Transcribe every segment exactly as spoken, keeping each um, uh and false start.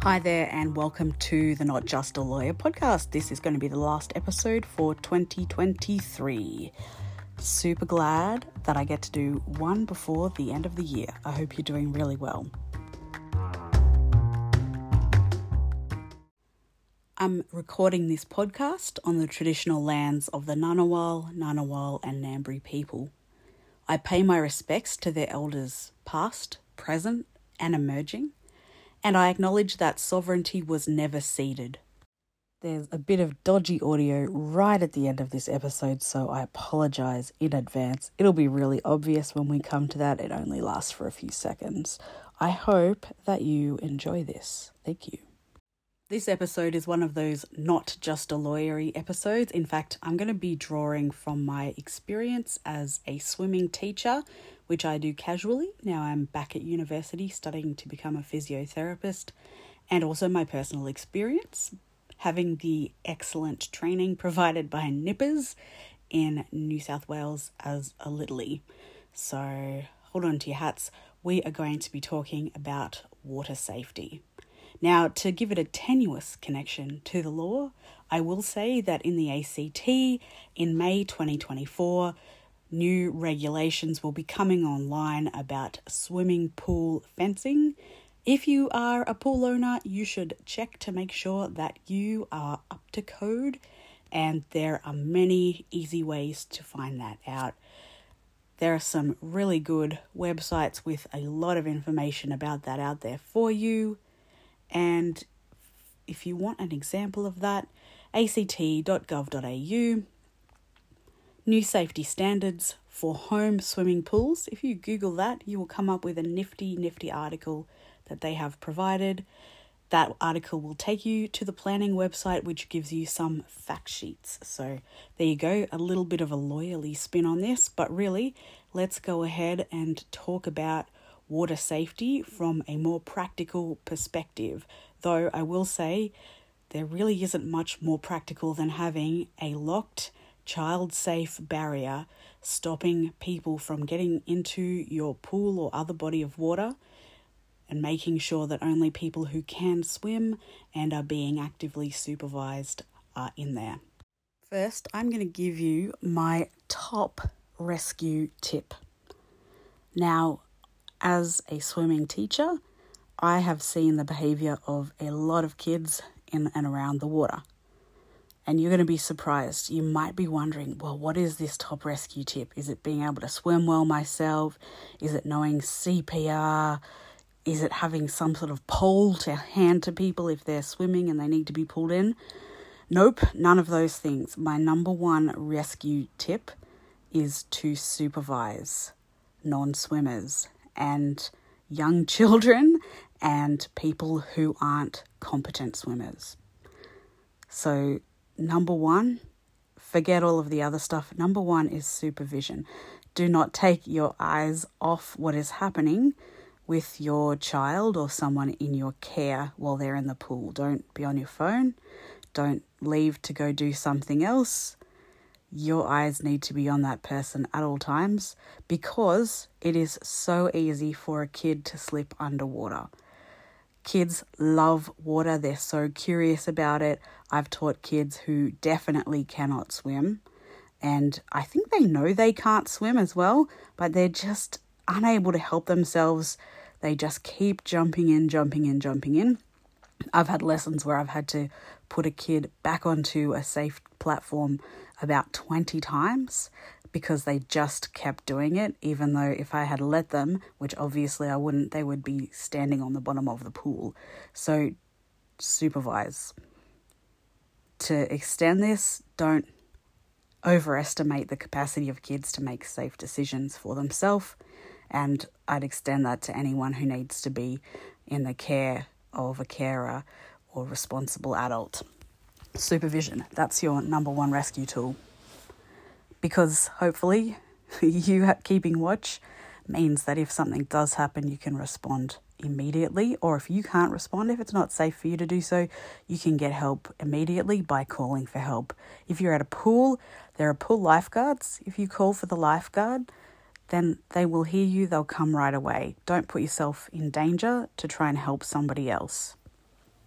Hi there and welcome to the Not Just a Lawyer podcast. This is going to be the last episode for twenty twenty-three. Super glad that I get to do one before the end of the year. I hope you're doing really well. I'm recording this podcast on the traditional lands of the Ngunnawal, Ngunnawal and Ngambri people. I pay my respects to their elders past, present and emerging. And I acknowledge that sovereignty was never ceded. There's a bit of dodgy audio right at the end of this episode, so I apologise in advance. It'll be really obvious when we come to that. It only lasts for a few seconds. I hope that you enjoy this. Thank you. This episode is one of those not just a lawyery episodes. In fact, I'm going to be drawing from my experience as a swimming teacher, which I do casually. Now I'm back at university studying to become a physiotherapist, and also my personal experience having the excellent training provided by Nippers in New South Wales as a littlie. So hold on to your hats. We are going to be talking about water safety. Now, to give it a tenuous connection to the law, I will say that in the A C T in May twenty twenty-four, new regulations will be coming online about swimming pool fencing. If you are a pool owner, you should check to make sure that you are up to code, and there are many easy ways to find that out. There are some really good websites with a lot of information about that out there for you. And if you want an example of that, a c t dot gov dot a u, new safety standards for home swimming pools. If you Google that, you will come up with a nifty, nifty article that they have provided. That article will take you to the planning website, which gives you some fact sheets. So there you go, a little bit of a lawyerly spin on this, but really, let's go ahead and talk about water safety from a more practical perspective. Though I will say there really isn't much more practical than having a locked, child-safe barrier stopping people from getting into your pool or other body of water, and making sure that only people who can swim and are being actively supervised are in there. First, I'm going to give you my top rescue tip. Now, as a swimming teacher, I have seen the behaviour of a lot of kids in and around the water. And you're going to be surprised. You might be wondering, well, what is this top rescue tip? Is it being able to swim well myself? Is it knowing C P R? Is it having some sort of pole to hand to people if they're swimming and they need to be pulled in? Nope, none of those things. My number one rescue tip is to supervise non-swimmers and young children and people who aren't competent swimmers. So number one, forget all of the other stuff. Number one is supervision. Do not take your eyes off what is happening with your child or someone in your care while they're in the pool. Don't be on your phone. Don't leave to go do something else. Your eyes need to be on that person at all times, because it is so easy for a kid to slip underwater. Kids love water. They're so curious about it. I've taught kids who definitely cannot swim, and I think they know they can't swim as well, but they're just unable to help themselves. They just keep jumping in, jumping in, jumping in. I've had lessons where I've had to put a kid back onto a safe platform about twenty times because they just kept doing it, even though if I had let them, which obviously I wouldn't, they would be standing on the bottom of the pool. So supervise. To extend this, don't overestimate the capacity of kids to make safe decisions for themselves, and I'd extend that to anyone who needs to be in the care of a carer or responsible adult. Supervision, that's your number one rescue tool. Because hopefully you keeping watch means that if something does happen, you can respond immediately, or if you can't respond, if it's not safe for you to do so, you can get help immediately by calling for help. If you're at a pool, there are pool lifeguards. If you call for the lifeguard, then they will hear you, they'll come right away. Don't put yourself in danger to try and help somebody else.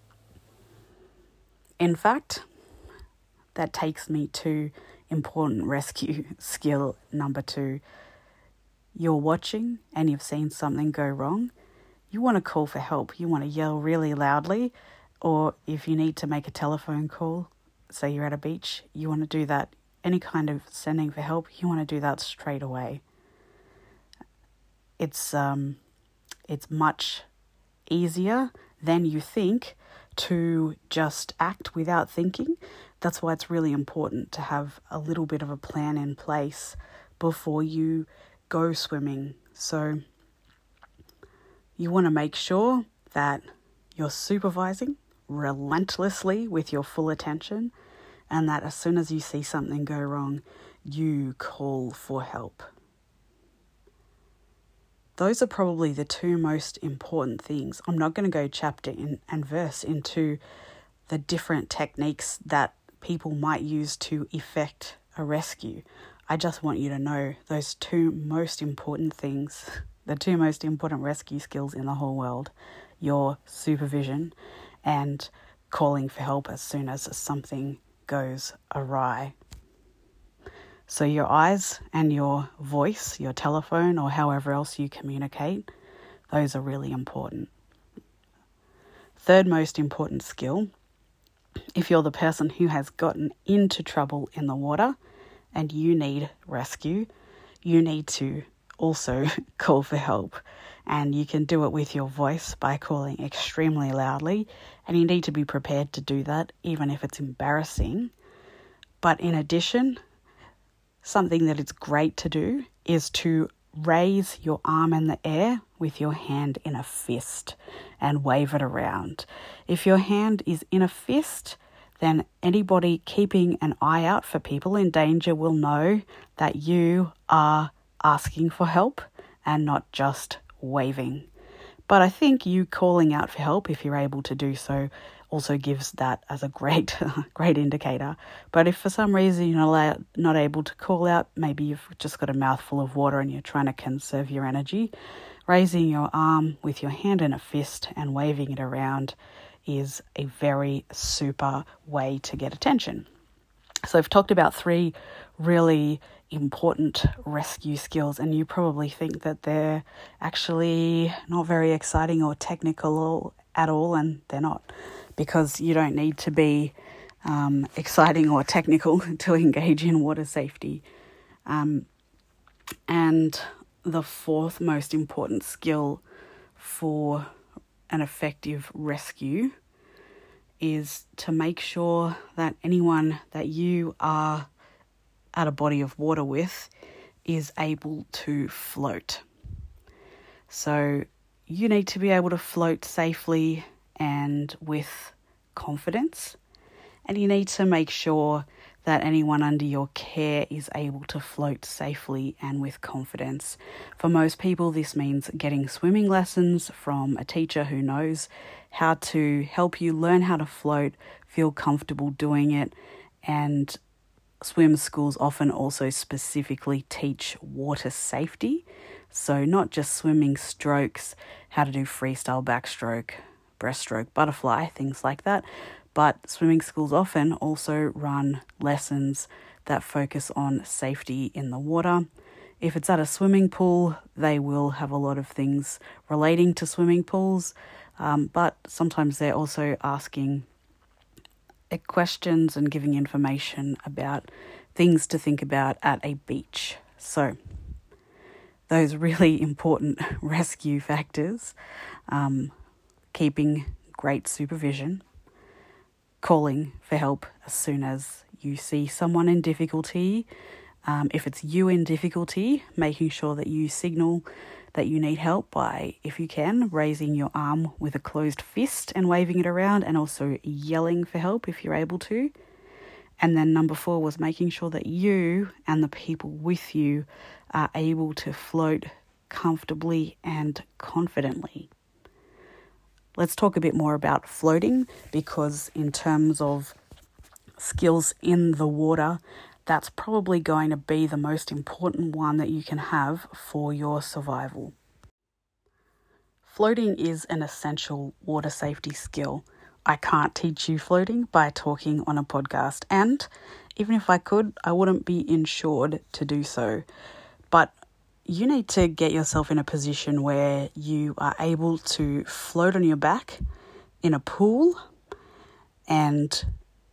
In fact, that takes me to important rescue skill number two. You're watching and you've seen something go wrong. You want to call for help. You want to yell really loudly, or if you need to make a telephone call, say you're at a beach, you want to do that. Any kind of sending for help, you want to do that straight away. It's um, it's much easier than you think to just act without thinking. That's why it's really important to have a little bit of a plan in place before you go swimming. So you want to make sure that you're supervising relentlessly with your full attention, and that as soon as you see something go wrong, you call for help. Those are probably the two most important things. I'm not going to go chapter in and verse into the different techniques that people might use to effect a rescue. I just want you to know those two most important things, the two most important rescue skills in the whole world: your supervision and calling for help as soon as something goes awry. So your eyes and your voice, your telephone, or however else you communicate, those are really important. Third most important skill, if you're the person who has gotten into trouble in the water and you need rescue, you need to also call for help. And you can do it with your voice by calling extremely loudly, and you need to be prepared to do that even if it's embarrassing. But in addition, something that it's great to do is to raise your arm in the air with your hand in a fist and wave it around. If your hand is in a fist, then anybody keeping an eye out for people in danger will know that you are asking for help and not just waving. But I think you calling out for help, if you're able to do so, also gives that as a great, great indicator. But if for some reason you're not, allowed, not able to call out, maybe you've just got a mouthful of water and you're trying to conserve your energy, raising your arm with your hand in a fist and waving it around is a very super way to get attention. So I've talked about three really important rescue skills, and you probably think that they're actually not very exciting or technical at all, and they're not, because you don't need to be um, exciting or technical to engage in water safety. Um, and the fourth most important skill for an effective rescue is to make sure that anyone that you are at a body of water with is able to float. So you need to be able to float safely and with confidence, and you need to make sure that anyone under your care is able to float safely and with confidence. For most people, this means getting swimming lessons from a teacher who knows how to help you learn how to float, feel comfortable doing it, and swim schools often also specifically teach water safety. So not just swimming strokes, how to do freestyle backstroke, breaststroke, butterfly, things like that, but swimming schools often also run lessons that focus on safety in the water. If it's at a swimming pool, they will have a lot of things relating to swimming pools, um, but sometimes they're also asking questions and giving information about things to think about at a beach. So those really important rescue factors, um, keeping great supervision, calling for help as soon as you see someone in difficulty. Um, if it's you in difficulty, making sure that you signal that you need help by, if you can, raising your arm with a closed fist and waving it around, and also yelling for help if you're able to. And then number four was making sure that you and the people with you are able to float comfortably and confidently. Let's talk a bit more about floating, because in terms of skills in the water, that's probably going to be the most important one that you can have for your survival. Floating is an essential water safety skill. I can't teach you floating by talking on a podcast. And even if I could, I wouldn't be insured to do so. But you need to get yourself in a position where you are able to float on your back in a pool, and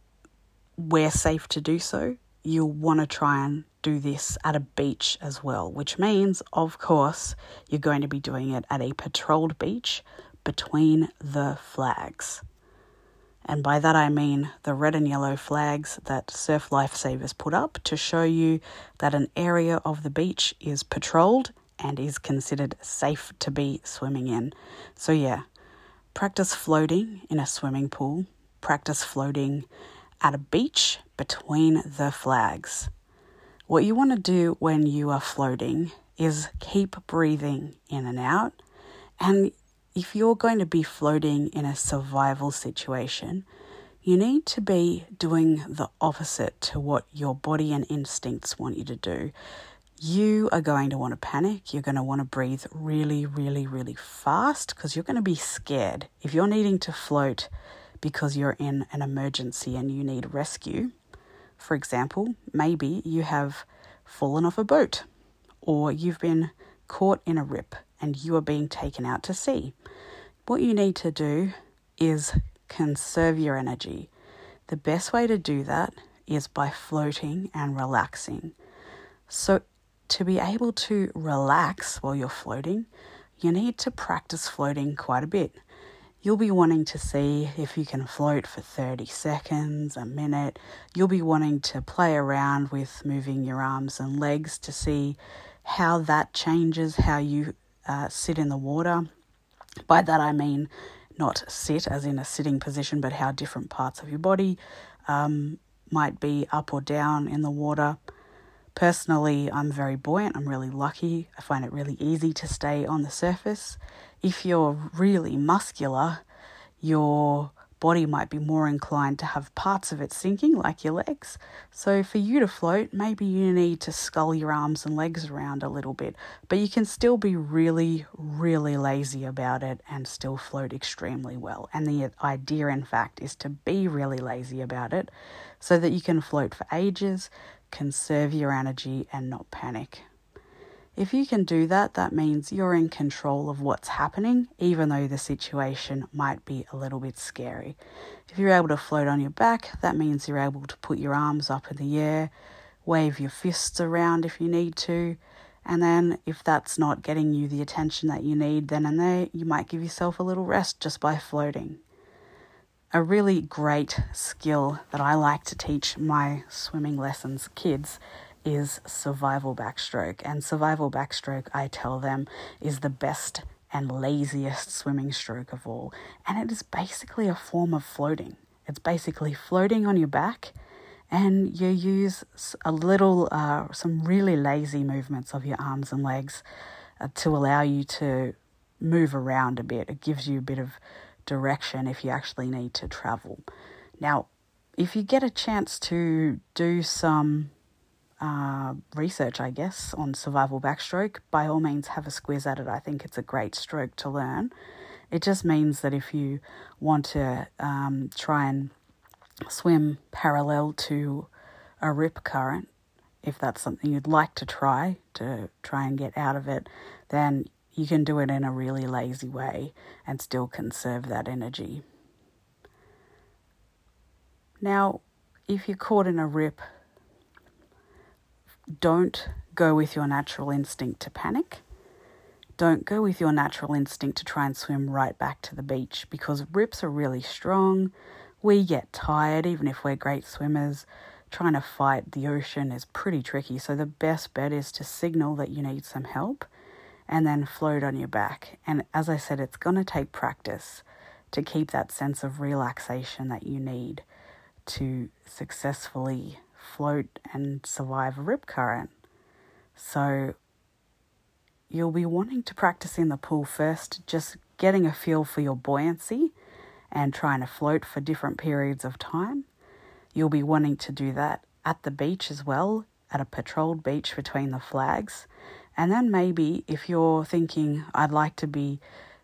where safe to do so, you'll want to try and do this at a beach as well, which means, of course, you're going to be doing it at a patrolled beach between the flags. And by that I mean the red and yellow flags that Surf Lifesavers put up to show you that an area of the beach is patrolled and is considered safe to be swimming in. So yeah, practice floating in a swimming pool, practice floating at a beach between the flags. What you want to do when you are floating is keep breathing in and out. And if you're going to be floating in a survival situation, you need to be doing the opposite to what your body and instincts want you to do. You are going to want to panic. You're going to want to breathe really, really, really fast because you're going to be scared. If you're needing to float because you're in an emergency and you need rescue, for example, maybe you have fallen off a boat or you've been caught in a rip and you are being taken out to sea. What you need to do is conserve your energy. The best way to do that is by floating and relaxing. So to be able to relax while you're floating, you need to practice floating quite a bit. You'll be wanting to see if you can float for thirty seconds, a minute. You'll be wanting to play around with moving your arms and legs to see how that changes how you uh, sit in the water. By that I mean not sit as in a sitting position, but how different parts of your body um, might be up or down in the water. Personally, I'm very buoyant. I'm really lucky. I find it really easy to stay on the surface. If you're really muscular, your body might be more inclined to have parts of it sinking, like your legs. So for you to float, maybe you need to scull your arms and legs around a little bit, but you can still be really, really lazy about it and still float extremely well. And the idea, in fact, is to be really lazy about it so that you can float for ages, conserve your energy, and not panic. If you can do that, that means you're in control of what's happening, even though the situation might be a little bit scary. If you're able to float on your back, that means you're able to put your arms up in the air, wave your fists around if you need to, and then if that's not getting you the attention that you need then and there, you might give yourself a little rest just by floating. A really great skill that I like to teach my swimming lessons kids is survival backstroke. And survival backstroke, I tell them, is the best and laziest swimming stroke of all. And it is basically a form of floating. It's basically floating on your back, and you use a little, uh, some really lazy movements of your arms and legs uh, to allow you to move around a bit. It gives you a bit of direction if you actually need to travel. Now, if you get a chance to do some Uh, research, I guess, on survival backstroke, by all means have a squiz at it. I think it's a great stroke to learn. It just means that if you want to um, try and swim parallel to a rip current, if that's something you'd like to try, to try and get out of it, then you can do it in a really lazy way and still conserve that energy. Now, if you're caught in a rip, don't go with your natural instinct to panic. Don't go with your natural instinct to try and swim right back to the beach, because rips are really strong. We get tired, even if we're great swimmers. Trying to fight the ocean is pretty tricky, so the best bet is to signal that you need some help and then float on your back. And as I said, it's going to take practice to keep that sense of relaxation that you need to successfully float and survive a rip current. So you'll be wanting to practice in the pool first, just getting a feel for your buoyancy and trying to float for different periods of time. You'll be wanting to do that at the beach as well, at a patrolled beach between the flags. And then maybe if you're thinking, I'd like to be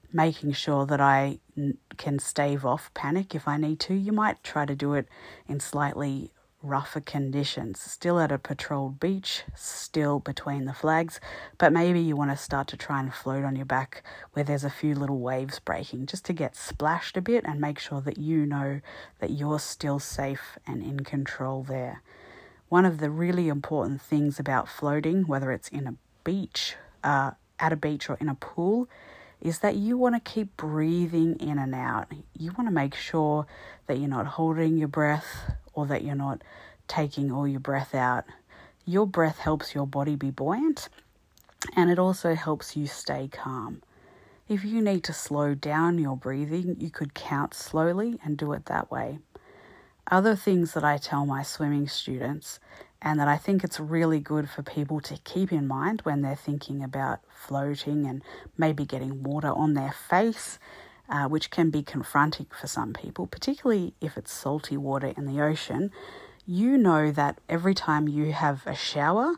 making sure that I n- can stave off panic if I need to. You might try to do it in slightly rougher conditions, still at a patrolled beach, still between the flags, but maybe you want to start to try and float on your back where there's a few little waves breaking, just to get splashed a bit and make sure that you know that you're still safe and in control there. One of the really important things about floating, whether it's in a beach, uh, at a beach or in a pool, is that you want to keep breathing in and out. You want to make sure that you're not holding your breath or that you're not taking all your breath out. Your breath helps your body be buoyant, and it also helps you stay calm. If you need to slow down your breathing, you could count slowly and do it that way. Other things that I tell my swimming students, and that I think it's really good for people to keep in mind when they're thinking about floating and maybe getting water on their face, uh, which can be confronting for some people, particularly if it's salty water in the ocean. You know that every time you have a shower,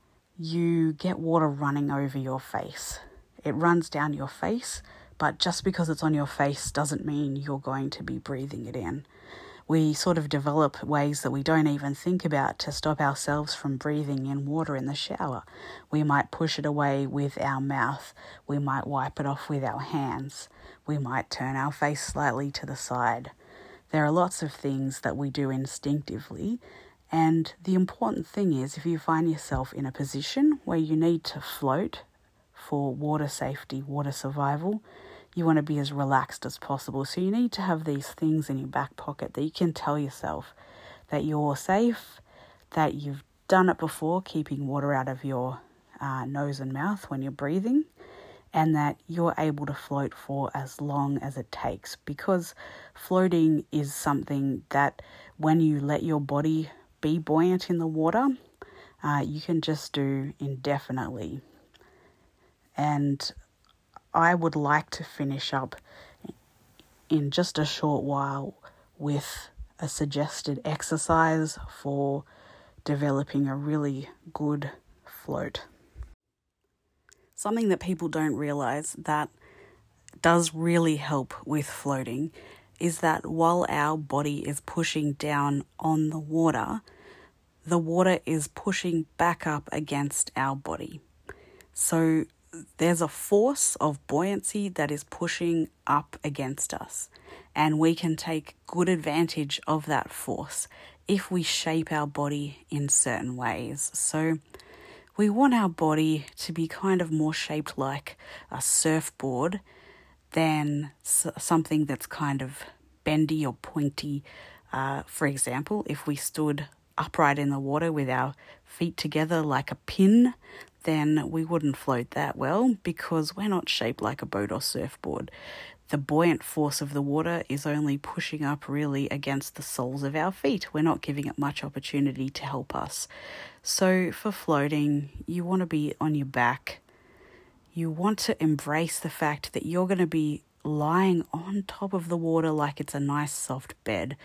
you get water running over your face. It runs down your face, but just because it's on your face doesn't mean you're going to be breathing it in. We sort of develop ways that we don't even think about to stop ourselves from breathing in water in the shower. We might push it away with our mouth. We might wipe it off with our hands. We might turn our face slightly to the side. There are lots of things that we do instinctively, and the important thing is, if you find yourself in a position where you need to float for water safety, water survival, you want to be as relaxed as possible. So you need to have these things in your back pocket that you can tell yourself that you're safe, that you've done it before, keeping water out of your uh, nose and mouth when you're breathing, and that you're able to float for as long as it takes. Because floating is something that when you let your body be buoyant in the water, uh, you can just do indefinitely. And I would like to finish up in just a short while with a suggested exercise for developing a really good float. Something that people don't realise that does really help with floating is that while our body is pushing down on the water, the water is pushing back up against our body. So there's a force of buoyancy that is pushing up against us, and we can take good advantage of that force if we shape our body in certain ways. So we want our body to be kind of more shaped like a surfboard than something that's kind of bendy or pointy. Uh, for example, if we stood upright in the water with our feet together like a pin, then we wouldn't float that well because we're not shaped like a boat or surfboard. The buoyant force of the water is only pushing up really against the soles of our feet. We're not giving it much opportunity to help us. So for floating, you want to be on your back. You want to embrace the fact that you're going to be lying on top of the water like it's a nice soft bed.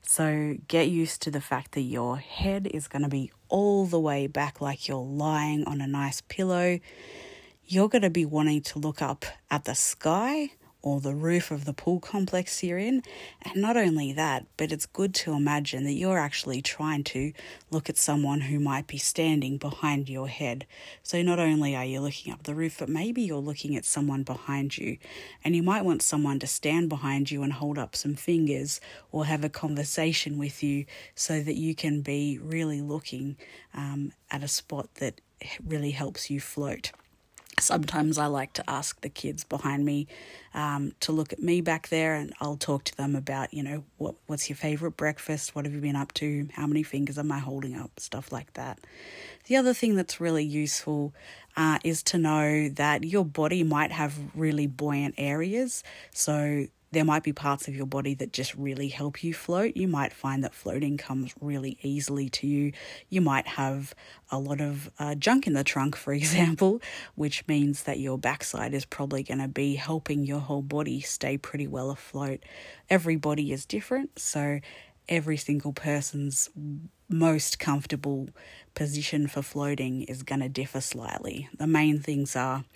So get used to the fact that your head is going to be all the way back like you're lying on a nice pillow. You're going to be wanting to look up at the sky or the roof of the pool complex you're in. And not only that, but it's good to imagine that you're actually trying to look at someone who might be standing behind your head. So not only are you looking up the roof, but maybe you're looking at someone behind you. And you might want someone to stand behind you and hold up some fingers or have a conversation with you so that you can be really looking um, at a spot that really helps you float. Sometimes I like to ask the kids behind me um, to look at me back there, and I'll talk to them about, you know, what what's your favourite breakfast? What have you been up to? How many fingers am I holding up? Stuff like that. The other thing that's really useful uh, is to know that your body might have really buoyant areas. So there might be parts of your body that just really help you float. You might find that floating comes really easily to you. You might have a lot of uh, junk in the trunk, for example, which means that your backside is probably going to be helping your whole body stay pretty well afloat. Every body is different, so every single person's most comfortable position for floating is going to differ slightly. The main things are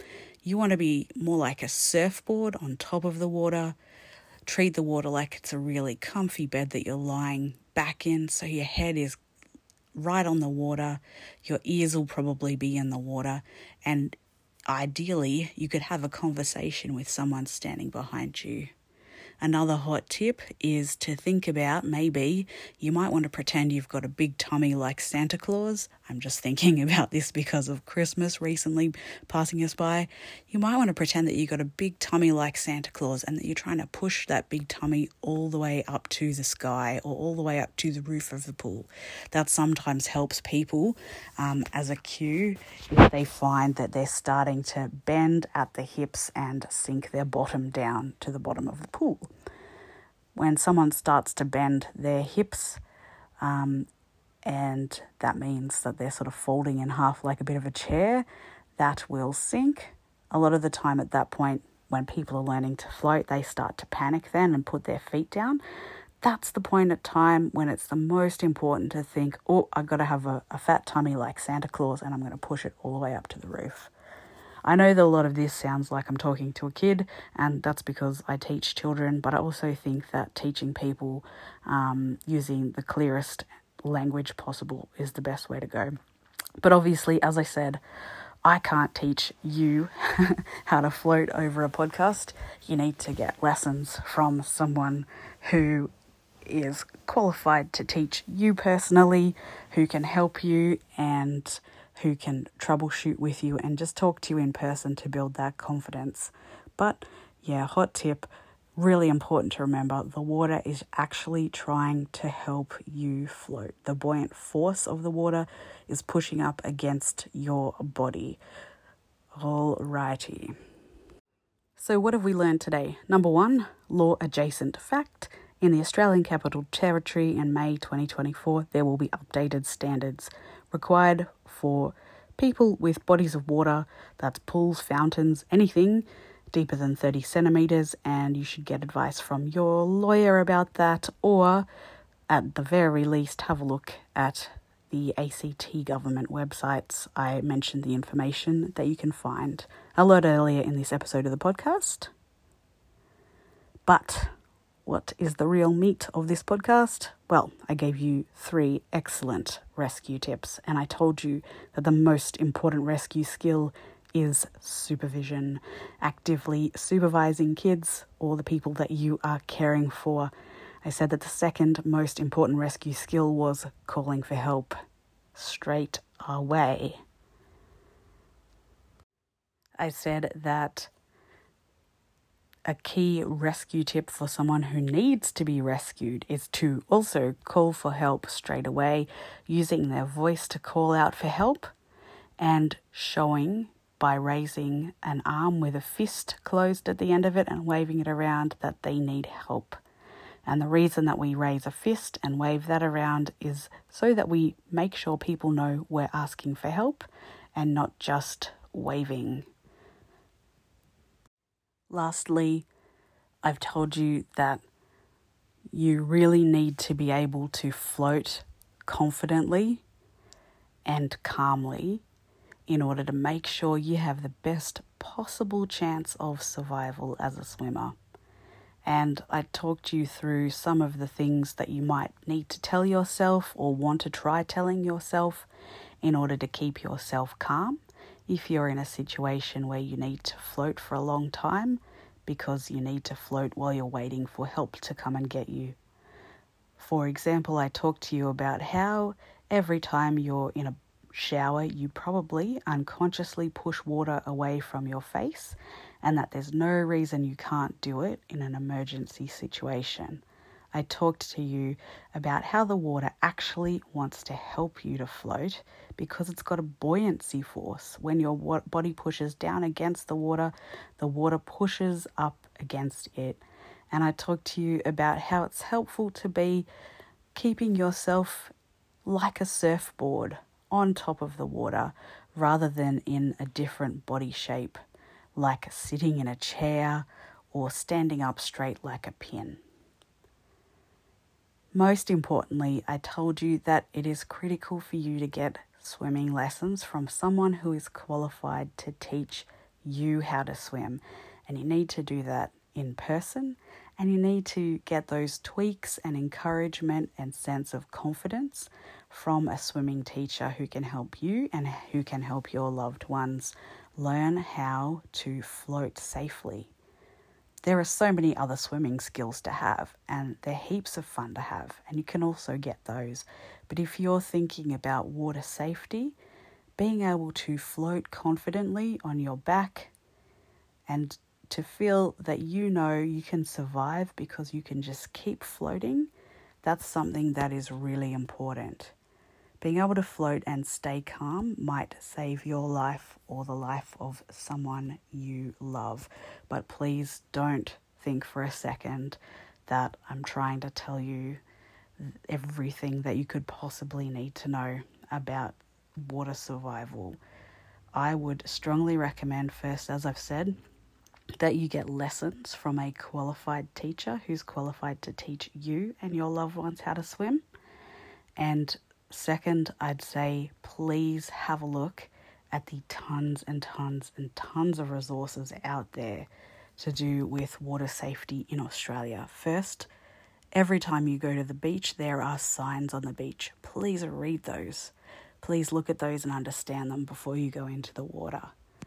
You want to be more like a surfboard on top of the water. Treat the water like it's a really comfy bed that you're lying back in, so your head is right on the water. Your ears will probably be in the water, and ideally you could have a conversation with someone standing behind you. Another hot tip is to think about, maybe you might want to pretend you've got a big tummy like Santa Claus. I'm just thinking about this because of Christmas recently passing us by. You might want to pretend that you've got a big tummy like Santa Claus and that you're trying to push that big tummy all the way up to the sky or all the way up to the roof of the pool. That sometimes helps people um, as a cue if they find that they're starting to bend at the hips and sink their bottom down to the bottom of the pool. When someone starts to bend their hips, um, and that means that they're sort of folding in half like a bit of a chair, that will sink. A lot of the time at that point, when people are learning to float, they start to panic then and put their feet down. That's the point of time when it's the most important to think, oh, I've got to have a, a fat tummy like Santa Claus and I'm going to push it all the way up to the roof. I know that a lot of this sounds like I'm talking to a kid, and that's because I teach children, but I also think that teaching people um, using the clearest language possible is the best way to go. But obviously, as I said, I can't teach you how to float over a podcast. You need to get lessons from someone who is qualified to teach you personally, who can help you and who can troubleshoot with you and just talk to you in person to build that confidence. But yeah, hot tip, really important to remember, the water is actually trying to help you float. The buoyant force of the water is pushing up against your body. Alrighty. So what have we learned today? Number one, law adjacent fact. In the Australian Capital Territory in May twenty twenty-four, there will be updated standards required for people with bodies of water, that's pools, fountains, anything deeper than thirty centimetres, and you should get advice from your lawyer about that, or at the very least have a look at the A C T government websites. I mentioned the information that you can find a lot earlier in this episode of the podcast. But what is the real meat of this podcast? Well, I gave you three excellent rescue tips, and I told you that the most important rescue skill is supervision, actively supervising kids or the people that you are caring for. I said that the second most important rescue skill was calling for help straight away. I said that a key rescue tip for someone who needs to be rescued is to also call for help straight away, using their voice to call out for help and showing by raising an arm with a fist closed at the end of it and waving it around that they need help. And the reason that we raise a fist and wave that around is so that we make sure people know we're asking for help and not just waving. Lastly, I've told you that you really need to be able to float confidently and calmly in order to make sure you have the best possible chance of survival as a swimmer. And I talked you through some of the things that you might need to tell yourself or want to try telling yourself in order to keep yourself calm if you're in a situation where you need to float for a long time because you need to float while you're waiting for help to come and get you. For example, I talked to you about how every time you're in a shower, you probably unconsciously push water away from your face, and that there's no reason you can't do it in an emergency situation. I talked to you about how the water actually wants to help you to float because it's got a buoyancy force. When your body pushes down against the water, the water pushes up against it. And I talked to you about how it's helpful to be keeping yourself like a surfboard on top of the water rather than in a different body shape, like sitting in a chair or standing up straight like a pin. Most importantly, I told you that it is critical for you to get swimming lessons from someone who is qualified to teach you how to swim. And you need to do that in person, and you need to get those tweaks and encouragement and sense of confidence from a swimming teacher who can help you and who can help your loved ones learn how to float safely. There are so many other swimming skills to have, and they're heaps of fun to have, and you can also get those. But if you're thinking about water safety, being able to float confidently on your back and to feel that you know you can survive because you can just keep floating, that's something that is really important. Being able to float and stay calm might save your life or the life of someone you love. But please don't think for a second that I'm trying to tell you everything that you could possibly need to know about water survival. I would strongly recommend first, as I've said, that you get lessons from a qualified teacher who's qualified to teach you and your loved ones how to swim. And second, I'd say please have a look at the tons and tons and tons of resources out there to do with water safety in Australia. First, every time you go to the beach, there are signs on the beach. Please read those. Please look at those and understand them before you go into the water.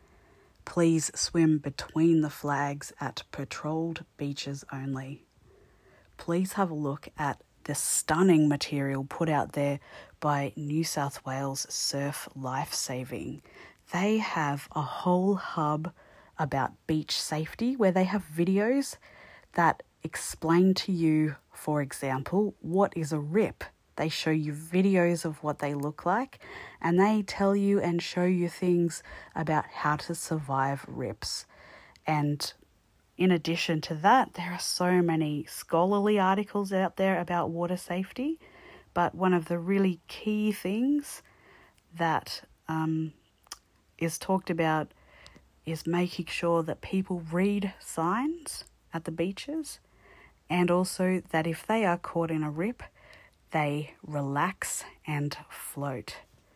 Please swim between the flags at patrolled beaches only. Please have a look at the stunning material put out there by New South Wales Surf Lifesaving. They have a whole hub about beach safety where they have videos that explain to you, for example, what is a rip. They show you videos of what they look like, and they tell you and show you things about how to survive rips. And in addition to that, there are so many scholarly articles out there about water safety, but one of the really key things that um, is talked about is making sure that people read signs at the beaches, and also that if they are caught in a rip, they relax and float.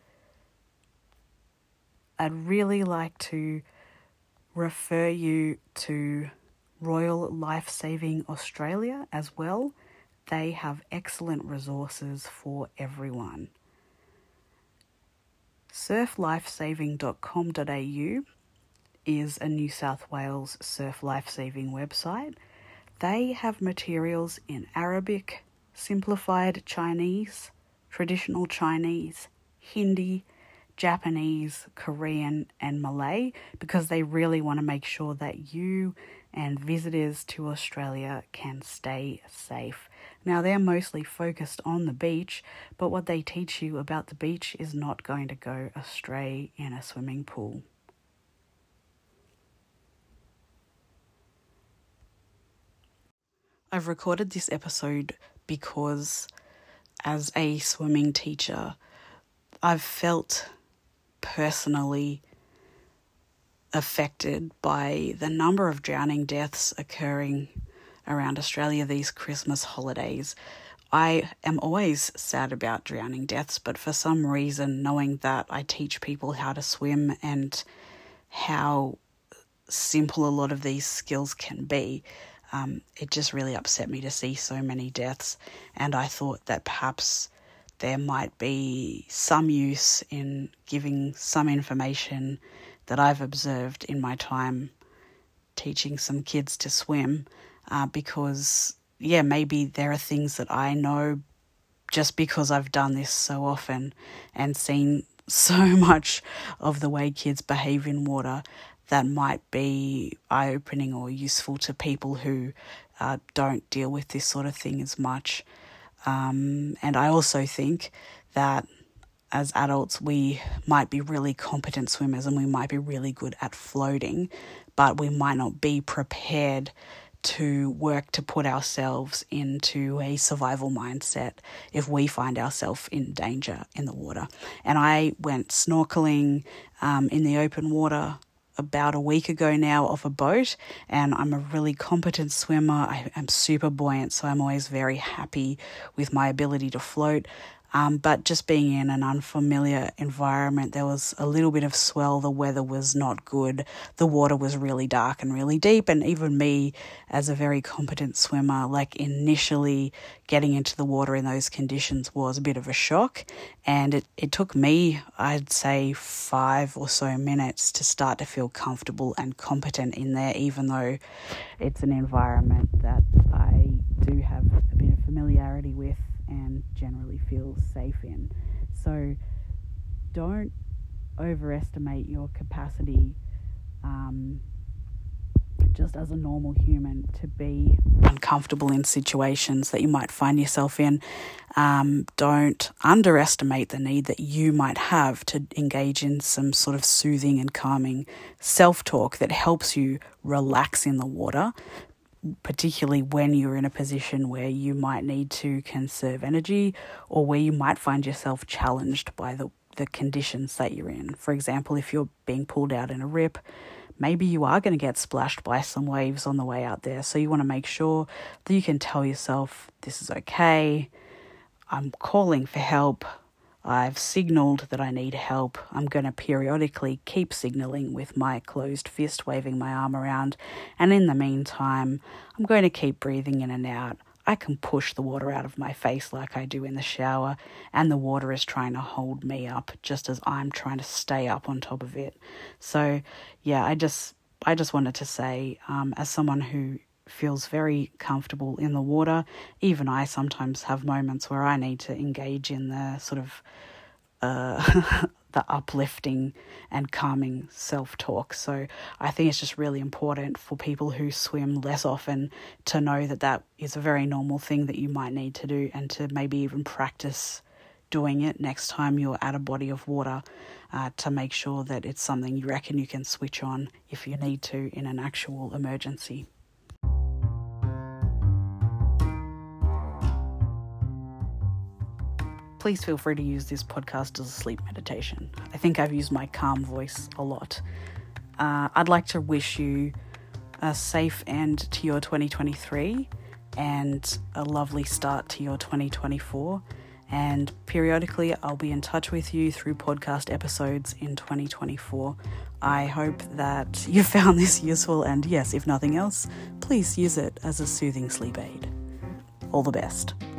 I'd really like to refer you to Royal Lifesaving Australia as well. They have excellent resources for everyone. surf lifesaving dot com dot a u is a New South Wales surf lifesaving website. They have materials in Arabic, simplified Chinese, traditional Chinese, Hindi, Japanese, Korean, and Malay, because they really want to make sure that you and visitors to Australia can stay safe. Now, they're mostly focused on the beach, but what they teach you about the beach is not going to go astray in a swimming pool. I've recorded this episode because as a swimming teacher, I've felt personally affected by the number of drowning deaths occurring around Australia these Christmas holidays. I am always sad about drowning deaths, but for some reason, knowing that I teach people how to swim and how simple a lot of these skills can be, Um, it just really upset me to see so many deaths, and I thought that perhaps there might be some use in giving some information that I've observed in my time teaching some kids to swim, uh, because, yeah, maybe there are things that I know just because I've done this so often and seen so much of the way kids behave in water that might be eye-opening or useful to people who uh, don't deal with this sort of thing as much. Um, and I also think that as adults, we might be really competent swimmers and we might be really good at floating, but we might not be prepared to work to put ourselves into a survival mindset if we find ourselves in danger in the water. And I went snorkeling um, in the open water about a week ago now off a boat, and I'm a really competent swimmer. I am super buoyant, so I'm always very happy with my ability to float. Um, but just being in an unfamiliar environment, there was a little bit of swell, the weather was not good, the water was really dark and really deep, and even me as a very competent swimmer, like initially getting into the water in those conditions was a bit of a shock, and it, it took me, I'd say, five or so minutes to start to feel comfortable and competent in there, even though it's an environment that I do have a bit of familiarity with and generally feel safe in. So don't overestimate your capacity um, just as a normal human to be uncomfortable in situations that you might find yourself in. Um, don't underestimate the need that you might have to engage in some sort of soothing and calming self-talk that helps you relax in the water, particularly when you're in a position where you might need to conserve energy or where you might find yourself challenged by the, the conditions that you're in. For example, if you're being pulled out in a rip, maybe you are going to get splashed by some waves on the way out there. So you want to make sure that you can tell yourself, this is okay, I'm calling for help, I've signalled that I need help. I'm going to periodically keep signalling with my closed fist, waving my arm around. And in the meantime, I'm going to keep breathing in and out. I can push the water out of my face like I do in the shower, and the water is trying to hold me up just as I'm trying to stay up on top of it. So, yeah, I just I just wanted to say, um, as someone who feels very comfortable in the water, even I sometimes have moments where I need to engage in the sort of uh, the uplifting and calming self-talk. So I think it's just really important for people who swim less often to know that that is a very normal thing that you might need to do, and to maybe even practice doing it next time you're at a body of water, uh, to make sure that it's something you reckon you can switch on if you need to in an actual emergency. Please feel free to use this podcast as a sleep meditation. I think I've used my calm voice a lot. Uh, I'd like to wish you a safe end to your twenty twenty-three and a lovely start to your twenty twenty-four. And periodically I'll be in touch with you through podcast episodes in twenty twenty-four. I hope that you found this useful, and yes, if nothing else, please use it as a soothing sleep aid. All the best.